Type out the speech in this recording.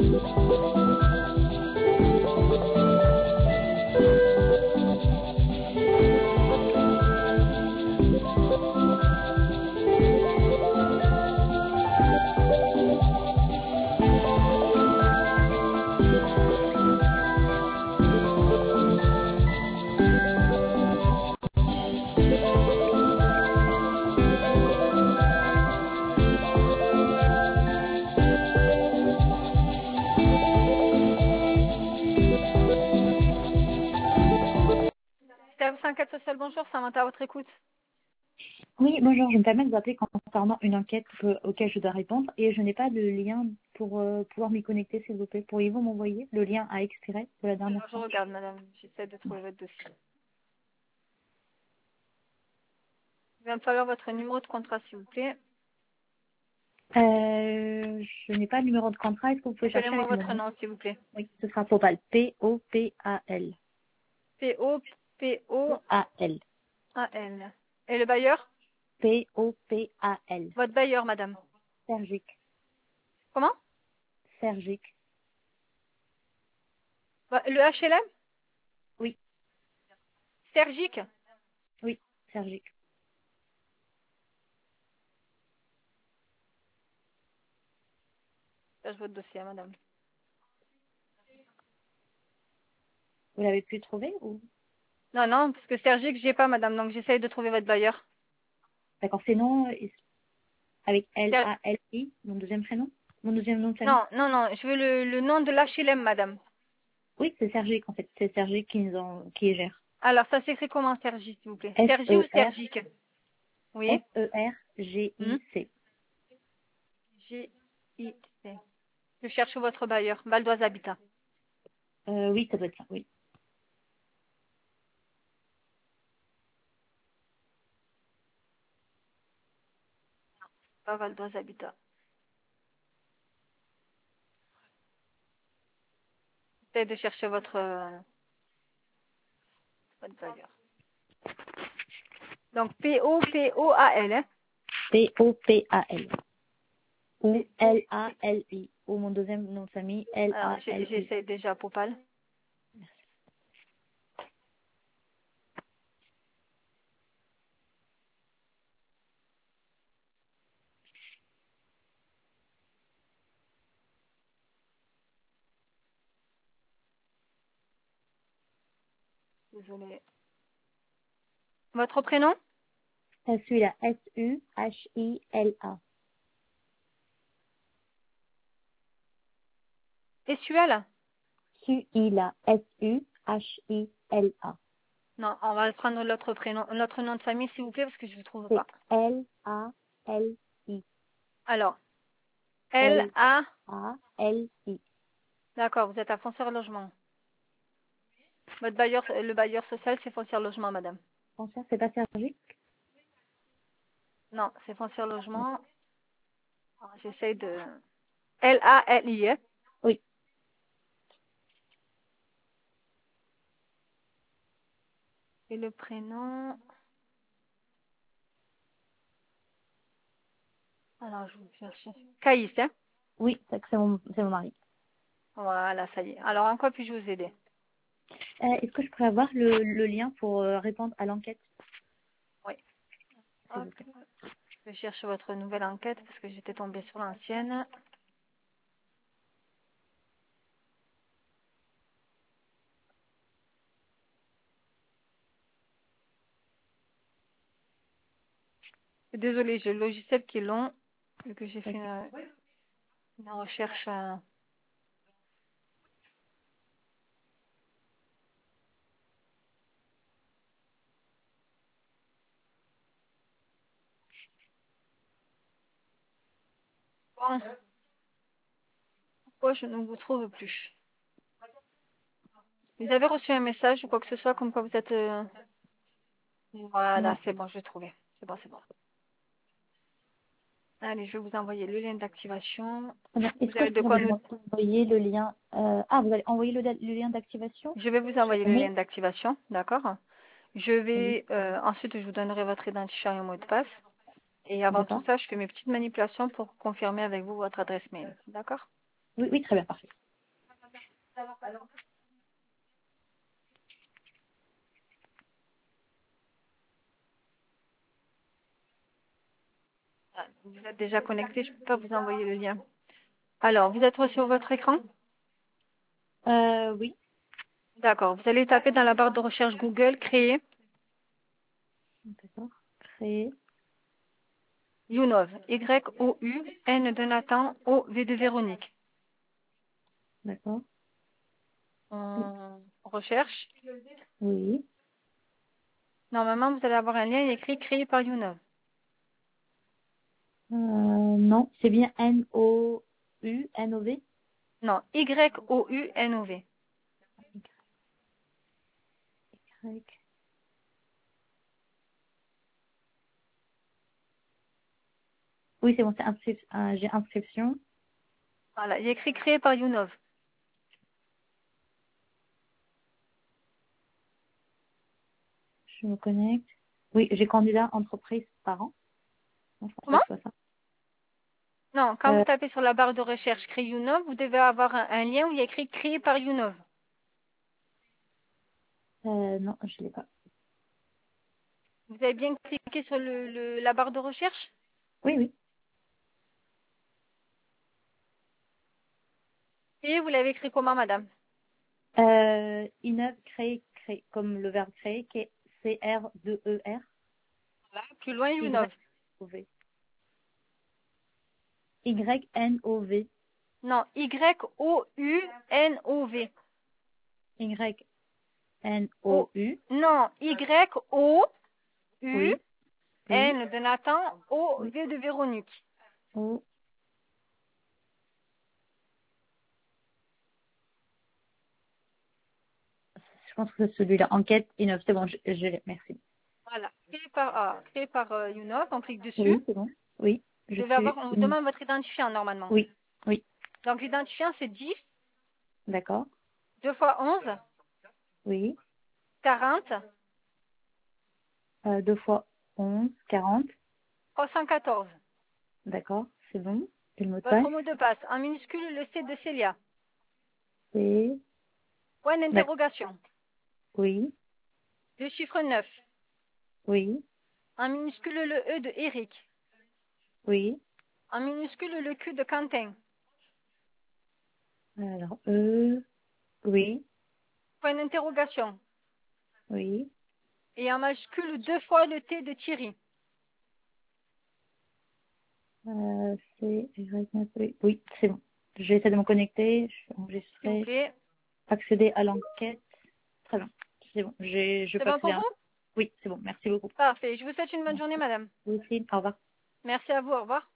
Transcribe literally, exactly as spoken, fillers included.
cinq quatre social, bonjour, Samantha à votre écoute. Oui, bonjour, je me permets de vous appeler concernant une enquête euh, auquel je dois répondre et je n'ai pas de lien pour euh, pouvoir m'y connecter, s'il vous plaît. Pourriez-vous m'envoyer le lien à expirer de la dernière Alors, je fois? regarde, madame, j'essaie de trouver votre dossier. Il va me falloir votre numéro de contrat, s'il vous plaît. euh, Je n'ai pas de numéro de contrat, est-ce que vous pouvez chercher Appelez-moi avec le votre nom? nom, s'il vous plaît. Oui, ce sera Popal, P O P A L. P O P O A L. A L. Et le bailleur? P O P A L. Votre bailleur, madame. Sergique. Comment? Sergique. Le H L M? Oui, Sergique? oui, Sergique. Cherche votre dossier, madame. Vous l'avez pu trouver ou? Non, non, parce que Sergique, j'ai pas, madame, donc j'essaye de trouver votre bailleur. D'accord, c'est non euh, avec L Ser- A L I, mon deuxième prénom, mon deuxième nom de famille. Non, non, non, je veux le, le nom de l'H L M, madame. Oui, c'est Sergique en fait, c'est Sergique qui nous en, qui gère. Alors, ça s'écrit comment, Sergi, s'il vous plaît? Sergi ou S-E-R, Sergique? Oui. Hmm? S-E-R-G-I-C. G I C. Je cherche votre bailleur. Val d'Oise Habitat. Euh, oui, ça doit être ça, oui. Pas Val d'Oise Habitat. J'essaie de chercher votre, euh, votre bailleur. Donc, P O P O A L. Hein? P-O-P-A-L. Ou P O. L-A-L-I. Ou mon deuxième nom de famille, Alors, j'ai- L-A-L-I. j'essaie déjà Popal. Désolée. Votre prénom? Euh, Celui-là, S-U-H-I-L-A. Essuel? Celui-là, S-U-H-I-L-A. Non, on va prendre l'autre prénom, notre nom de famille, s'il vous plaît, parce que je ne le trouve C'est pas. L-A-L-I. Alors, L A. L-A-L-I. D'accord, vous êtes à Foncière Logement. Votre bailleur, le bailleur social, c'est Foncière Logement, madame. François, c'est pas Sergique? Non, c'est Foncière Logement. Alors, j'essaie de... L A L I. Hein? Oui. Et le prénom... Alors, je vais chercher. Caïs, hein? Oui, c'est c'est mon, c'est mon mari. Voilà, ça y est. Alors, en quoi puis-je vous aider? Euh, Est-ce que je pourrais avoir le, le lien pour euh, répondre à l'enquête, Oui. s'il Hop. vous plaît? Je cherche votre nouvelle enquête parce que j'étais tombée sur l'ancienne. Désolée, j'ai le logiciel qui est long, vu que j'ai fait une, une recherche. euh, Bon, pourquoi je ne vous trouve plus? Vous avez reçu un message ou quoi que ce soit comme quoi vous êtes... euh, Voilà, Non. c'est bon, je l'ai trouvé. C'est bon, c'est bon. Allez, je vais vous envoyer le lien d'activation. Très bien. Est-ce Vous que avez vous de pouvez quoi nous... envoyer le lien euh, Ah, vous allez envoyer le, le lien d'activation Je vais vous sur envoyer le le mail? lien d'activation, d'accord? Je Oui. vais... euh, ensuite, je vous donnerai votre identifiant et mot de passe. Et avant tout D'accord. ça, je fais mes petites manipulations pour confirmer avec vous votre adresse mail. D'accord? Oui, oui, très bien, parfait. Ah, vous êtes déjà connecté, je ne peux pas vous envoyer le lien. Alors, vous êtes sur votre écran? Euh, oui. D'accord. Vous allez taper dans la barre de recherche Google, créer D'accord. Créer. Younov. Y O U N de Nathan, O V de Véronique. D'accord. On recherche. Oui. Normalement, vous allez avoir un lien écrit créé par Younov. Euh, non, c'est bien N O U, N O V. Non, Y O U N O V. Y. Oui, c'est bon, c'est inscri- euh, j'ai inscription. Voilà, il y a écrit créé par Younov. Je me connecte. Oui, j'ai candidat entreprise parent. Non, je pense pas Comment? que ce soit ça. Non, quand vous Euh, tapez sur la barre de recherche créé Younov, vous devez avoir un, un lien où il y a écrit créé par Younov. euh, non, je l'ai pas. Vous avez bien cliqué sur le, le- la barre de recherche? Oui, oui. Et vous l'avez écrit comment, madame? Euh, Innov, créer, créer, comme le verbe créer, qui est C R deux E R, Voilà, plus loin, Y Younov. O V. Y N O V. Non, Y O U N O V. Y N O, O U. non, Y O U Oui, oui, N de Nathan, O oui. V de Véronique. O. Je pense que c'est celui-là. Enquête, Innov. C'est bon, je, je l'ai. Merci. Voilà, créé par, ah, créé par euh, Younov, on clique dessus. Oui, c'est bon. Oui, Vous je devez avoir, suis. on vous une- demande votre identifiant normalement. Oui, oui. Donc l'identifiant c'est dix, D'accord. deux fois onze, Oui. quarante, Euh, deux fois onze, quarante. trois cent quatorze. D'accord, c'est bon. Et le mot de passe, Votre mot de passe, en minuscule le C de Célia. c'est... Point D'accord. d'interrogation. Oui, Le chiffre neuf. oui, En minuscule le E de Eric. oui. En minuscule le Q de Quentin. Alors, E, oui, Point d'interrogation. oui. Et en majuscule deux fois le T de Thierry. Euh, c'est... Oui, oui, c'est bon. Je vais essayer de me connecter. Je vais S'il vous enregistrer. plaît. Accéder à l'enquête. Très bien. C'est bon. J'ai, je C'est peux bon accéder pour à... vous? Oui, c'est bon. Merci beaucoup. Parfait. Je vous souhaite une bonne journée, madame. Vous aussi. Au revoir. Merci à vous. Au revoir.